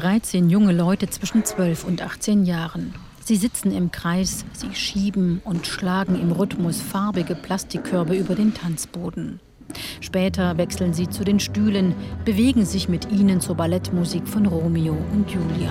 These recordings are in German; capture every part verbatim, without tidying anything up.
dreizehn junge Leute zwischen zwölf und achtzehn Jahren. Sie sitzen im Kreis, sie schieben und schlagen im Rhythmus farbige Plastikkörbe über den Tanzboden. Später wechseln sie zu den Stühlen, bewegen sich mit ihnen zur Ballettmusik von Romeo und Julia.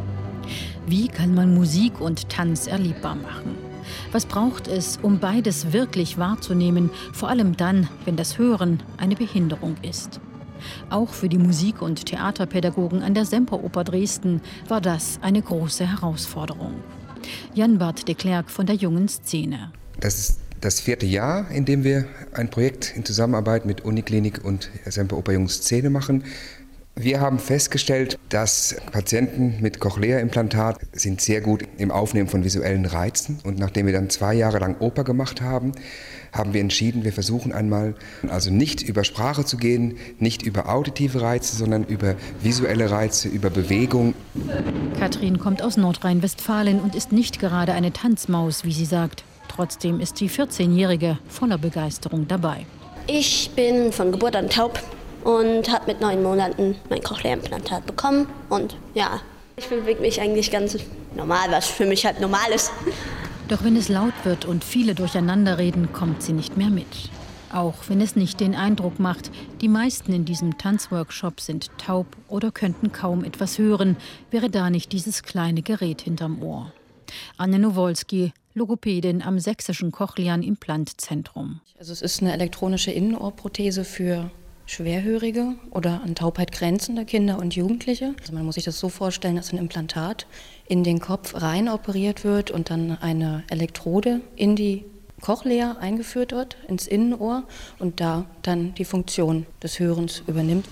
Wie kann man Musik und Tanz erlebbar machen? Was braucht es, um beides wirklich wahrzunehmen, vor allem dann, wenn das Hören eine Behinderung ist? Auch für die Musik- und Theaterpädagogen an der Semperoper Dresden war das eine große Herausforderung. Jan-Bart de Klerk von der Jungen Szene. Das ist das vierte Jahr, in dem wir ein Projekt in Zusammenarbeit mit Uniklinik und Semperoper Jungen Szene machen. Wir haben festgestellt, dass Patienten mit Cochlea-Implantat sind sehr gut im Aufnehmen von visuellen Reizen. Und nachdem wir dann zwei Jahre lang Oper gemacht haben, haben wir entschieden, wir versuchen einmal, also nicht über Sprache zu gehen, nicht über auditive Reize, sondern über visuelle Reize, über Bewegung. Katrin kommt aus Nordrhein-Westfalen und ist nicht gerade eine Tanzmaus, wie sie sagt. Trotzdem ist die vierzehnjährige voller Begeisterung dabei. Ich bin von Geburt an taub und habe mit neun Monaten mein Cochlea-Implantat bekommen. Und ja, ich bewege mich eigentlich ganz normal, was für mich halt normal ist. Doch wenn es laut wird und viele durcheinander reden, kommt sie nicht mehr mit. Auch wenn es nicht den Eindruck macht, die meisten in diesem Tanzworkshop sind taub oder könnten kaum etwas hören, wäre da nicht dieses kleine Gerät hinterm Ohr. Anne Nowolski, Logopädin am Sächsischen Cochlea-Implantzentrum. Also es ist eine elektronische Innenohrprothese für Schwerhörige oder an Taubheit grenzende Kinder und Jugendliche. Also man muss sich das so vorstellen, dass ein Implantat in den Kopf rein operiert wird und dann eine Elektrode in die Cochlea eingeführt wird, ins Innenohr und da dann die Funktion des Hörens übernimmt.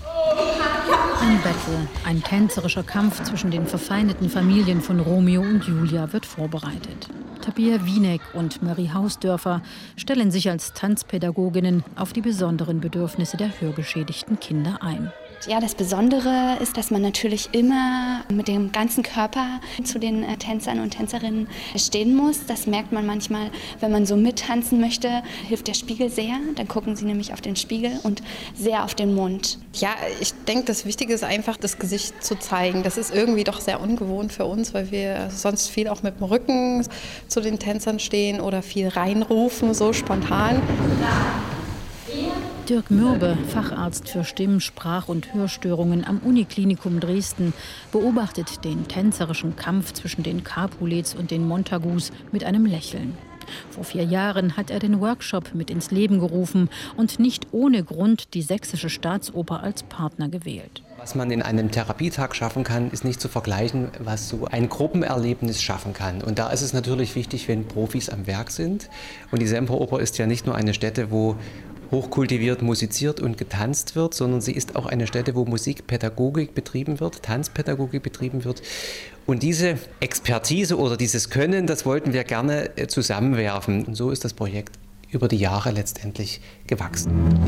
Ein Battle, ein tänzerischer Kampf zwischen den verfeindeten Familien von Romeo und Julia wird vorbereitet. Tabea Wieneck und Marie Hausdörfer stellen sich als Tanzpädagoginnen auf die besonderen Bedürfnisse der hörgeschädigten Kinder ein. Ja, das Besondere ist, dass man natürlich immer mit dem ganzen Körper zu den Tänzern und Tänzerinnen stehen muss. Das merkt man manchmal, wenn man so mittanzen möchte, hilft der Spiegel sehr. Dann gucken sie nämlich auf den Spiegel und sehr auf den Mund. Ja, ich denke, das Wichtige ist einfach, das Gesicht zu zeigen. Das ist irgendwie doch sehr ungewohnt für uns, weil wir sonst viel auch mit dem Rücken zu den Tänzern stehen oder viel reinrufen, so spontan. Dirk Mürbe, Facharzt für Stimm-, Sprach- und Hörstörungen am Uniklinikum Dresden, beobachtet den tänzerischen Kampf zwischen den Capulets und den Montagus mit einem Lächeln. Vor vier Jahren hat er den Workshop mit ins Leben gerufen und nicht ohne Grund die Sächsische Staatsoper als Partner gewählt. Was man in einem Therapietag schaffen kann, ist nicht zu vergleichen, was so ein Gruppenerlebnis schaffen kann. Und da ist es natürlich wichtig, wenn Profis am Werk sind. Und die Semperoper ist ja nicht nur eine Stätte, wo hochkultiviert musiziert und getanzt wird, sondern sie ist auch eine Stätte, wo Musikpädagogik betrieben wird, Tanzpädagogik betrieben wird. Und diese Expertise oder dieses Können, das wollten wir gerne zusammenwerfen. Und so ist das Projekt über die Jahre letztendlich gewachsen.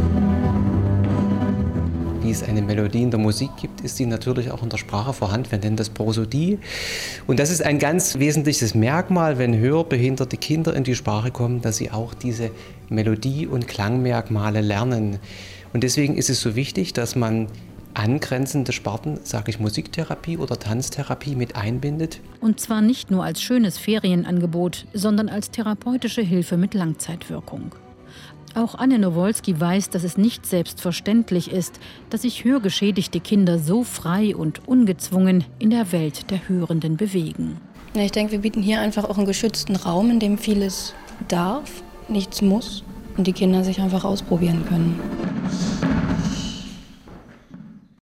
Wie es eine Melodie in der Musik gibt, ist sie natürlich auch in der Sprache vorhanden. Wir nennen das Prosodie. Und das ist ein ganz wesentliches Merkmal, wenn hörbehinderte Kinder in die Sprache kommen, dass sie auch diese Melodie- und Klangmerkmale lernen. Und deswegen ist es so wichtig, dass man angrenzende Sparten, sage ich Musiktherapie oder Tanztherapie, mit einbindet. Und zwar nicht nur als schönes Ferienangebot, sondern als therapeutische Hilfe mit Langzeitwirkung. Auch Anne Nowolski weiß, dass es nicht selbstverständlich ist, dass sich hörgeschädigte Kinder so frei und ungezwungen in der Welt der Hörenden bewegen. Ja, ich denke, wir bieten hier einfach auch einen geschützten Raum, in dem vieles darf, nichts muss und die Kinder sich einfach ausprobieren können.